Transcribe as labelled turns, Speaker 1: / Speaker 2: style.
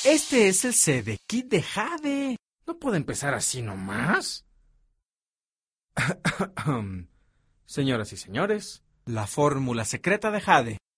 Speaker 1: Este es el CD Kit de Jade.
Speaker 2: ¿No puede empezar así nomás?
Speaker 1: Señoras y señores, la fórmula secreta de Jade.